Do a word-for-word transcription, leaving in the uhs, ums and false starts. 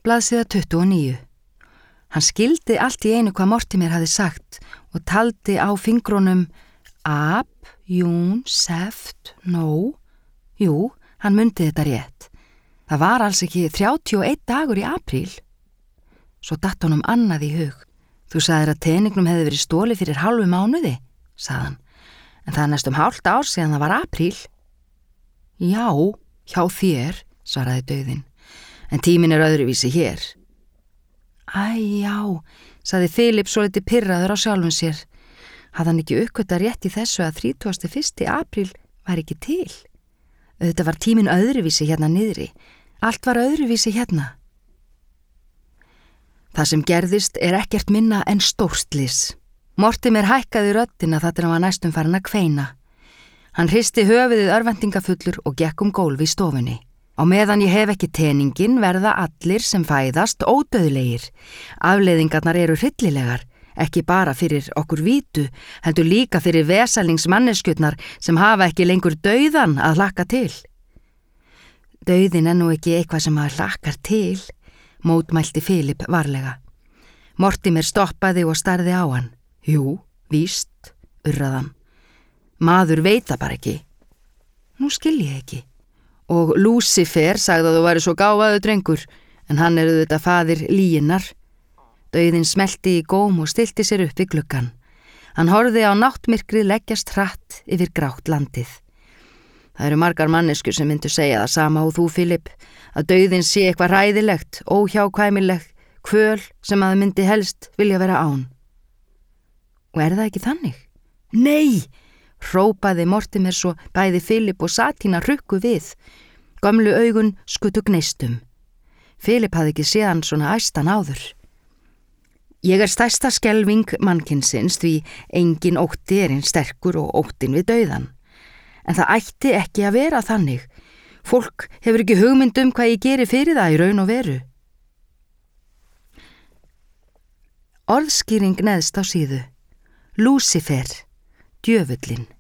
Blaðsíða tuttugu og níu. Hann skildi allt í einu hvað Mortimer hafði sagt og taldi á fingrunum ap, jún, seft, nó. Jú, hann mundi þetta rétt. Það var alls ekki þrjátíu og einn dagur í apríl. Svo datt honum annað í hug. Þú sagðir að teningnum hefði verið stólið fyrir hálfu mánuði, sagði hann. En það er næstum hálft ár síðan það var apríl. Já, hjá þér, svaraði dauðinn. En tíminn er öðruvísi hér. Æ, já, sagði Philip svolítið pirraður á sjálfum sér. Hafði hann ekki uppgötvað rétt í þessu að þrítugasta og fyrsta apríl var ekki til? Þetta var tíminn öðruvísi hérna niðri. Allt var öðruvísi hérna. Það sem gerðist er ekkert minna en stórslys. Mortimer hækkaði röddina þar til hann var næstum farin að kveina. Hann hristi höfuðið örvæntingafullur og gekk um gólf í stofunni. Á meðan ég hef ekki teningin verða allir sem fæðast ódauðlegir. Afleiðingarnar eru hryllilegar, ekki bara fyrir okkur vítu, heldur líka fyrir vesalingsmanneskjurnar sem hafa ekki lengur dauðan að hlakka til. Dauðin er nú ekki eitthvað sem maður hlakkar til, mótmælti Philip varlega. Mortimer stoppaði og starði á hann. Jú, víst, urraðan. Maður veit það bara ekki. Nú skil ég ekki. Og Lucifer sagði að þú væri svo gáfaður drengur, en hann er auðvitað faðir Línar. Dauðinn smelti í góm og stilti sér upp við gluggann. Hann horfði á náttmyrkrið leggjast hratt yfir grátt landið. Það eru margar manneskur sem myndu segja það sama og þú, Philip, að dauðinn sé eitthvað hræðilegt, óhjákvæmilegt, kvöl sem að myndi helst vilja vera án. Og er það ekki þannig? Nei! Hrópaði Mortimer svo bæði Philip og Satína hrukku við. Gömlu augun skutu gneistum. Philip hafði ekki séð hann svona æstan áður. Ég er stærsta skelfing mannkynsins því engin ótti er eins sterkur og óttin við dauðan. En það ætti ekki að vera þannig. Fólk hefur ekki hugmynd um hvað ég geri fyrir það í raun og veru. Orðskýring neðst á síðu. Lucifer, djöfullinn.